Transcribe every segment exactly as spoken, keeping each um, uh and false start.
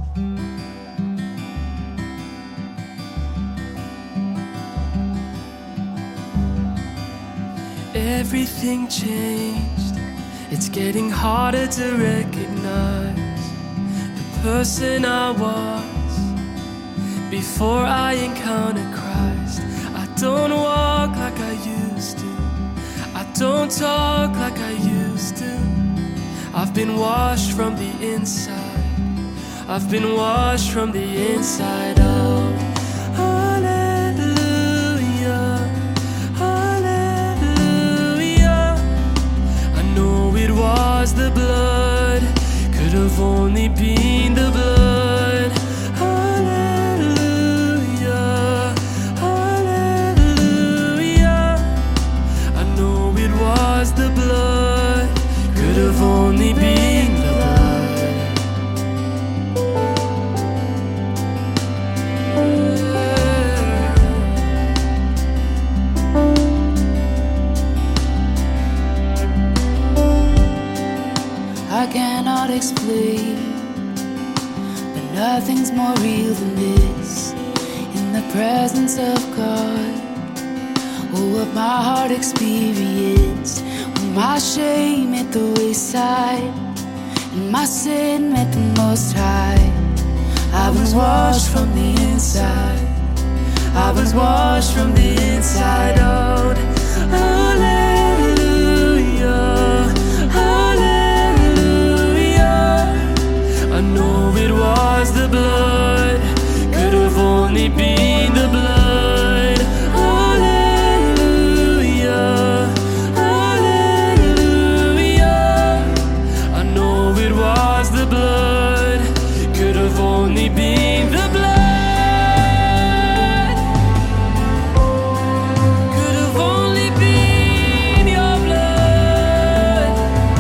Everything changed. It's getting harder to recognize the person I was before I encountered Christ. I don't walk like I used to. I don't talk like I used to. I've been washed from the inside. I've been washed from the inside out. Was the blood, could have only been the blood. Hallelujah, hallelujah. I know it was the blood, could have only been the I cannot explain, but nothing's more real than this. In the presence of God, oh, what my heart experienced when my shame at the wayside and my sin met the Most High. I was washed from the inside. I was washed from the inside out. Hallelujah. I know it was the blood, could have only been the blood. Hallelujah, hallelujah. I know it was the blood, could have only been the blood. Could have only been your blood.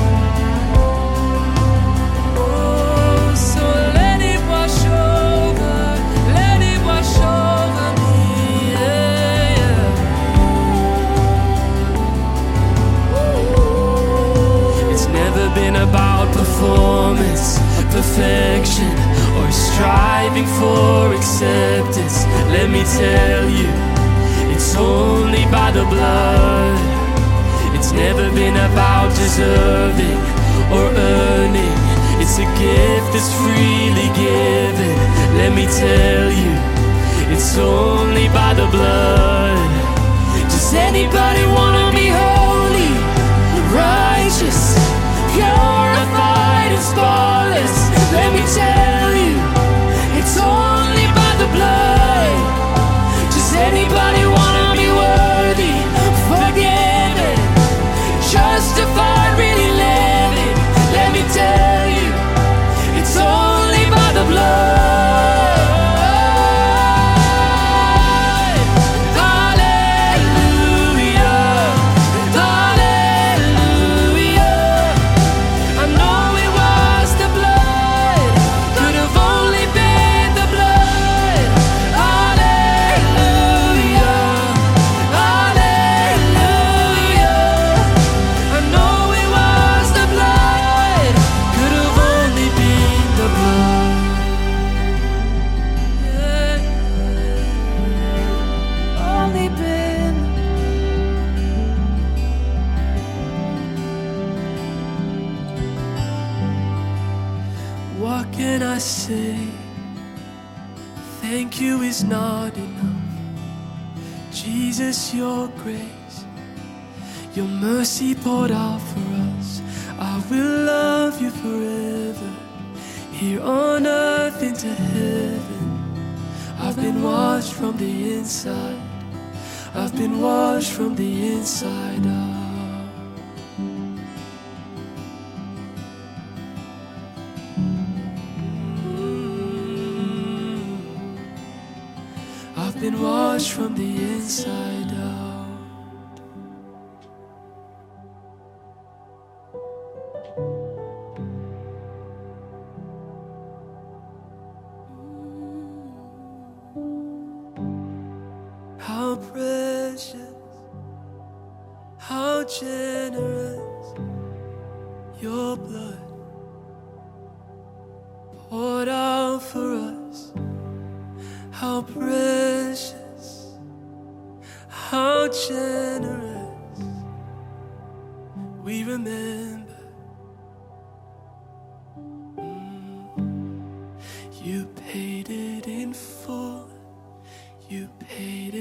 About performance, perfection, or striving for acceptance. Let me tell you, it's only by the blood. It's never been about deserving or earning. It's a gift that's freely given. Let me tell you, it's only by the blood. Does anybody wanna be holy, righteous, purified and spotless? Let me tell you, it's only by the blood. Does anybody wanna be worthy, forgiven, justified, really living? Let me tell you, it's only by the blood. What can I say? Thank you is not enough. Jesus, your grace, your mercy poured out for us. I will love you forever, here on earth into heaven. I've been washed from the inside. I've been washed from the inside out. I've been washed from the inside out. How precious, how generous, your blood poured out for us. How precious, how generous. We remember. Mm. You paid it in full. You paid